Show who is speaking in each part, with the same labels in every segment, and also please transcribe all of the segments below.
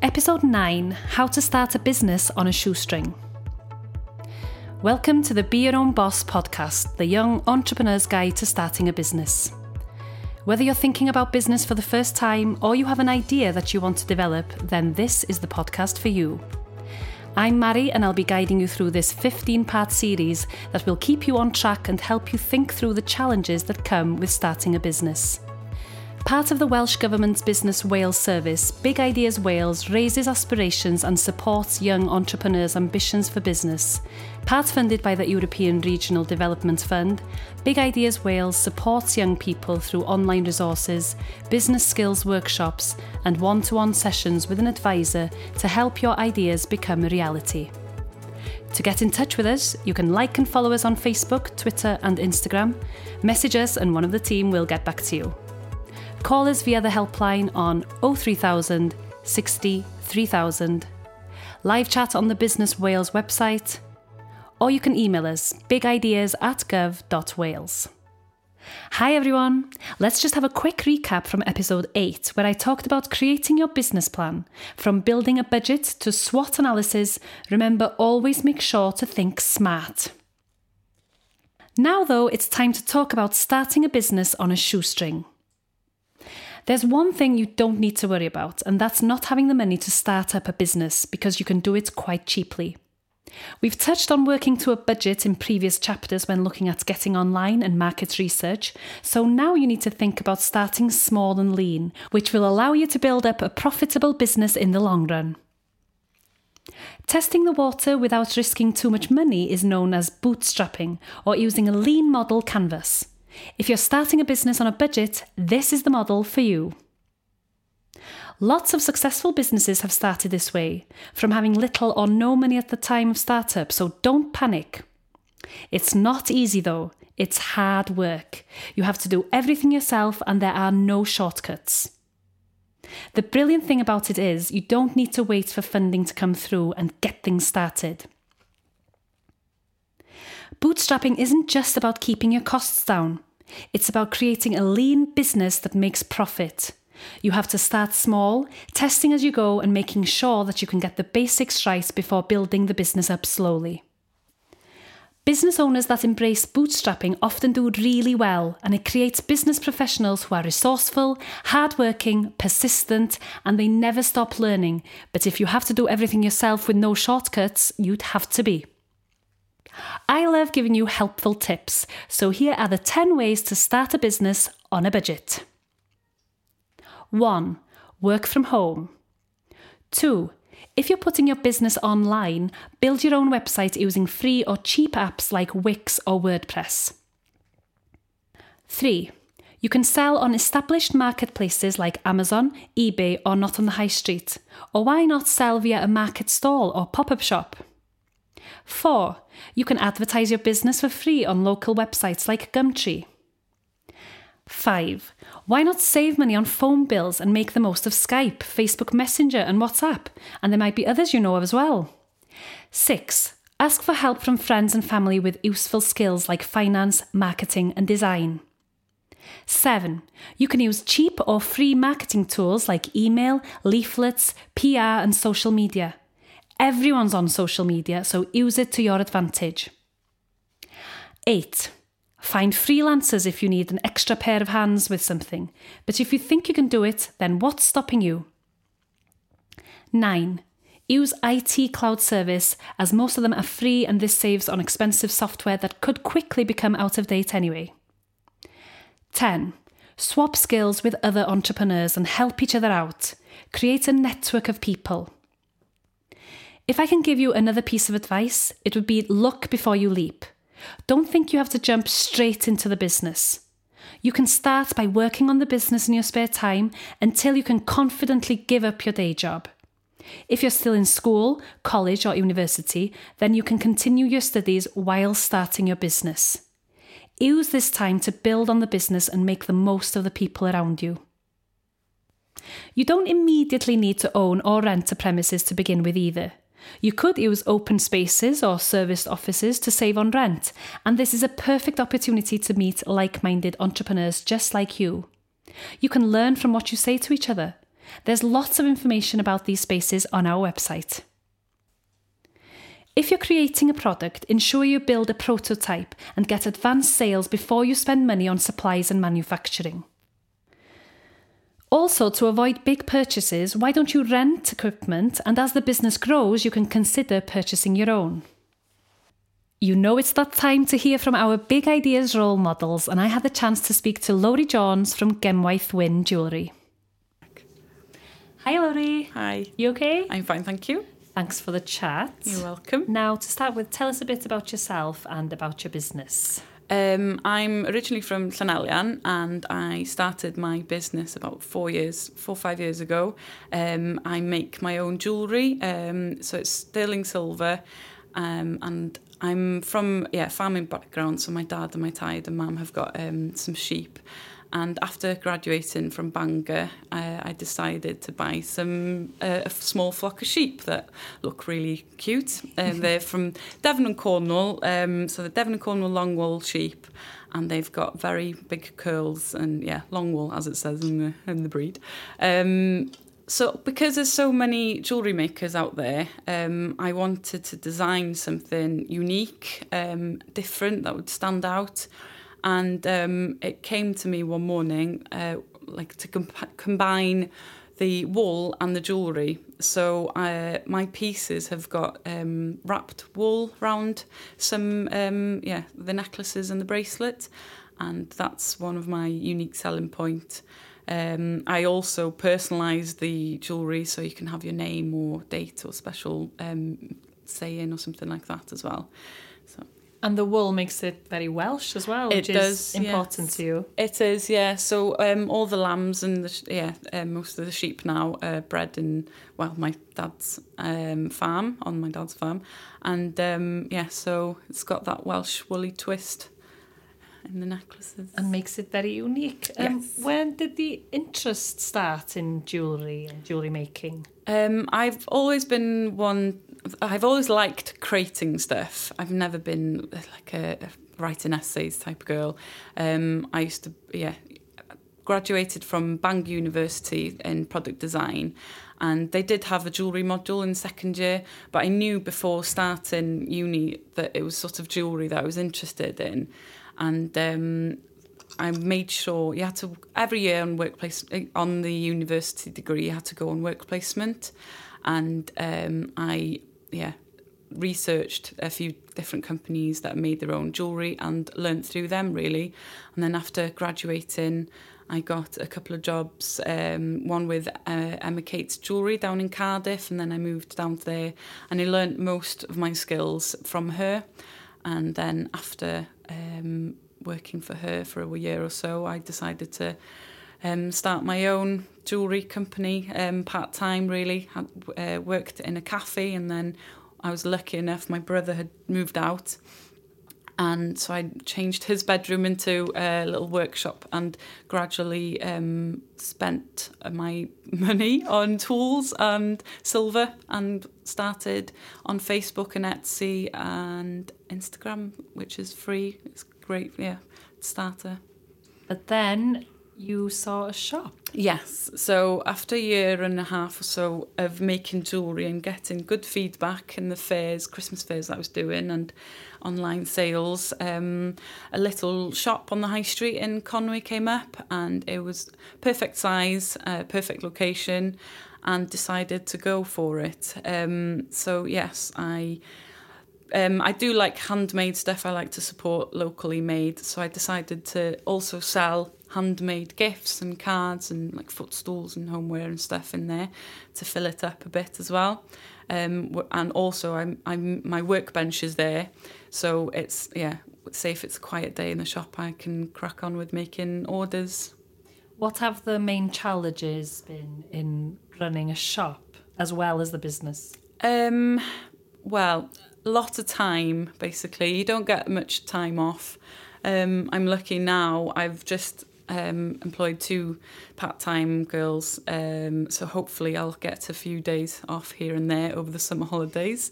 Speaker 1: Episode 9, How to Start a Business on a Shoestring. Welcome to the Be Your Own Boss podcast, the young entrepreneur's guide to starting a business. Whether you're thinking about business for the first time or you have an idea that you want to develop, then this is the podcast for you. I'm Mari and I'll be guiding you through this 15-part series that will keep you on track and help you think through the challenges that come with starting a business. Part of the Welsh Government's Business Wales service, Big Ideas Wales raises aspirations and supports young entrepreneurs' ambitions for business. Part funded by the European Regional Development Fund, Big Ideas Wales supports young people through online resources, business skills workshops, and one-to-one sessions with an advisor to help your ideas become a reality. To get in touch with us, you can like and follow us on Facebook, Twitter, and Instagram. Message us and one of the team will get back to you. Call us via the helpline on 03000 60 3000, live chat on the Business Wales website, or you can email us bigideas@gov.wales. Hi everyone, let's just have a quick recap from episode 8 where I talked about creating your business plan. From building a budget to SWOT analysis, remember always make sure to think smart. Now though, it's time to talk about starting a business on a shoestring. There's one thing you don't need to worry about, and that's not having the money to start up a business because you can do it quite cheaply. We've touched on working to a budget in previous chapters when looking at getting online and market research, so now you need to think about starting small and lean, which will allow you to build up a profitable business in the long run. Testing the water without risking too much money is known as bootstrapping, or using a lean model canvas. If you're starting a business on a budget, this is the model for you. Lots of successful businesses have started this way, from having little or no money at the time of startup, so don't panic. It's not easy though, it's hard work. You have to do everything yourself and there are no shortcuts. The brilliant thing about it is you don't need to wait for funding to come through and get things started. Bootstrapping isn't just about keeping your costs down. It's about creating a lean business that makes profit. You have to start small, testing as you go and making sure that you can get the basics right before building the business up slowly. Business owners that embrace bootstrapping often do really well, and it creates business professionals who are resourceful, hardworking, persistent, and they never stop learning. But if you have to do everything yourself with no shortcuts, you'd have to be. I love giving you helpful tips, so here are the 10 ways to start a business on a budget. 1. Work from home. 2. If you're putting your business online, build your own website using free or cheap apps like Wix or WordPress. 3. You can sell on established marketplaces like Amazon, eBay, or not on the high street. Or why not sell via a market stall or pop-up shop? 4. You can advertise your business for free on local websites like Gumtree. 5. Why not save money on phone bills and make the most of Skype, Facebook Messenger and WhatsApp? And there might be others you know of as well. 6. Ask for help from friends and family with useful skills like finance, marketing and design. 7. You can use cheap or free marketing tools like email, leaflets, PR and social media. Everyone's on social media, so use it to your advantage. 8. Find freelancers if you need an extra pair of hands with something. But if you think you can do it, then what's stopping you? 9. Use IT cloud service, as most of them are free and this saves on expensive software that could quickly become out of date anyway. 10. Swap skills with other entrepreneurs and help each other out. Create a network of people. If I can give you another piece of advice, it would be look before you leap. Don't think you have to jump straight into the business. You can start by working on the business in your spare time until you can confidently give up your day job. If you're still in school, college or university, then you can continue your studies while starting your business. Use this time to build on the business and make the most of the people around you. You don't immediately need to own or rent a premises to begin with either. You could use open spaces or serviced offices to save on rent, and this is a perfect opportunity to meet like-minded entrepreneurs just like you. You can learn from what you say to each other. There's lots of information about these spaces on our website. If you're creating a product, ensure you build a prototype and get advanced sales before you spend money on supplies and manufacturing. Also, to avoid big purchases, why don't you rent equipment, and as the business grows, you can consider purchasing your own. You know it's that time to hear from our Big Ideas role models, and I had the chance to speak to Laurie Jones from Gemwaith Wyn Jewellery. Hi Laurie.
Speaker 2: Hi.
Speaker 1: You okay?
Speaker 2: I'm fine, thank you.
Speaker 1: Thanks for the chat.
Speaker 2: You're welcome.
Speaker 1: Now, to start with, tell us a bit about yourself and about your business.
Speaker 2: I'm originally from Llanelian, and I started my business about 4 or 5 years ago. I make my own jewellery, so it's sterling silver, and I'm from farming background, so my dad and my Taid and mum have got some sheep. And after graduating from Bangor, I decided to buy a small flock of sheep that look really cute. They're from Devon and Cornwall, so the Devon and Cornwall long wool sheep, and they've got very big curls and long wool, as it says in the breed. So because there's so many jewellery makers out there, I wanted to design something unique, different, that would stand out. And it came to me one morning, to combine the wool and the jewellery. So my pieces have got wrapped wool around some, the necklaces and the bracelet. And that's one of my unique selling points. I also personalise the jewellery, so you can have your name or date or special saying or something like that as well. So.
Speaker 1: And the wool makes it very Welsh as well, which is important to you.
Speaker 2: It is, yeah. So all the lambs and most of the sheep now are bred in my dad's farm, on my dad's farm, and so it's got that Welsh woolly twist in the necklaces
Speaker 1: and makes it very unique.
Speaker 2: Yes.
Speaker 1: When did the interest start in jewellery and jewellery making?
Speaker 2: I've always liked creating stuff. I've never been like a writing essays type of girl. I used to, graduated from Bangor University in product design, and they did have a jewellery module in second year, but I knew before starting uni that it was sort of jewellery that I was interested in. And I made sure you had to, every year on the university degree, you had to go on work placement. And I researched a few different companies that made their own jewellery and learnt through them, really. And then after graduating, I got a couple of jobs, one with Emma Kate's Jewellery down in Cardiff, and then I moved down there, and I learnt most of my skills from her. And then after working for her for a year or so, I decided to start my own jewellery company, part-time really. I worked in a cafe, and then I was lucky enough, my brother had moved out, and so I changed his bedroom into a little workshop and gradually spent my money on tools and silver, and started on Facebook and Etsy and Instagram, which is free. It's great, starter.
Speaker 1: But then you saw a shop.
Speaker 2: Yes, so after a year and a half or so of making jewellery and getting good feedback in the fairs, Christmas fairs that I was doing, and online sales, a little shop on the high street in Conway came up, and it was perfect size, perfect location, and decided to go for it. So yes, I do like handmade stuff. I like to support locally made, so I decided to also sell handmade gifts and cards and like footstools and homeware and stuff in there to fill it up a bit as well. And also my workbench is there, so it's say if it's a quiet day in the shop, I can crack on with making orders.
Speaker 1: What have the main challenges been in running a shop as well as the business?
Speaker 2: Well, a lot of time, basically. You don't get much time off. I'm lucky now. I've just employed 2 part-time girls, so hopefully I'll get a few days off here and there over the summer holidays.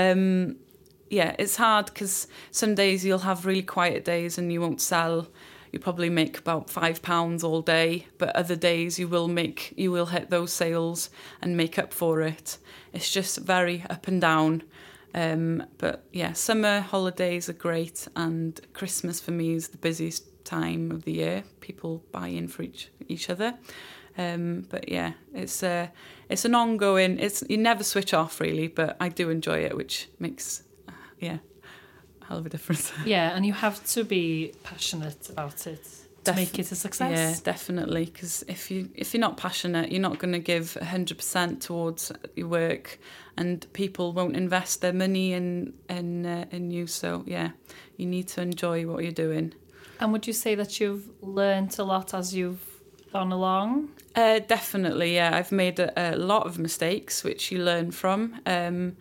Speaker 2: It's hard because some days you'll have really quiet days and you won't sell you probably make about £5 all day, but other days you will hit those sales and make up for it. It's just very up and down. But yeah, summer holidays are great, and Christmas for me is the busiest time of the year. People buy in for each other. But yeah, it's an ongoing. You never switch off really, but I do enjoy it, which makes a hell of a difference.
Speaker 1: Yeah, and you have to be passionate about it to make it a success.
Speaker 2: Yeah, definitely. Because if you're not passionate, you're not going to give 100% towards your work, and people won't invest their money in you. So yeah, you need to enjoy what you're doing.
Speaker 1: And would you say that you've learned a lot as you've gone along?
Speaker 2: Definitely, yeah. I've made a lot of mistakes, which you learn from, and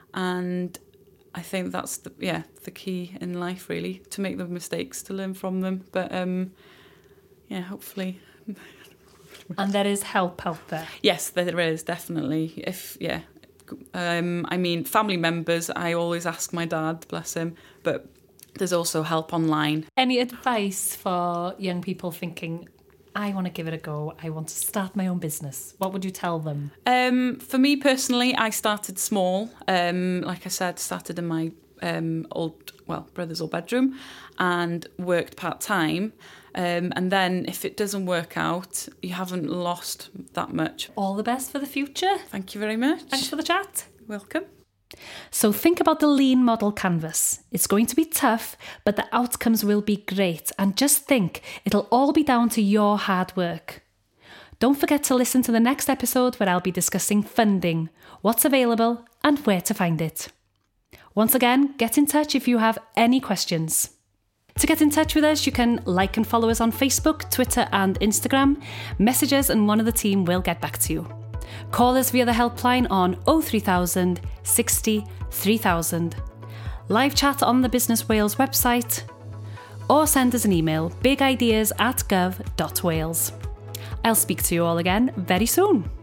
Speaker 2: I think that's the key in life, really, to make the mistakes, to learn from them. But hopefully.
Speaker 1: And there is help out there.
Speaker 2: Yes, there is, definitely. I mean, family members, I always ask my dad, bless him, but there's also help online.
Speaker 1: Any advice for young people thinking, I want to give it a go, I want to start my own business? What would you tell them?
Speaker 2: For me personally, I started small. Like I said, started in my brother's old bedroom and worked part-time. And then if it doesn't work out, you haven't lost that much.
Speaker 1: All the best for the future.
Speaker 2: Thank you very much.
Speaker 1: Thanks for the chat.
Speaker 2: Welcome.
Speaker 1: So think about the lean model canvas. It's going to be tough, but the outcomes will be great. And just think, it'll all be down to your hard work. Don't forget to listen to the next episode where I'll be discussing funding, what's available, and where to find it. Once again, get in touch if you have any questions. To get in touch with us, you can like and follow us on Facebook, Twitter, and Instagram. Message us and one of the team will get back to you. Call us via the helpline on 03000 60 3000. Live chat on the Business Wales website, or send us an email, bigideas@gov.wales. I'll speak to you all again very soon.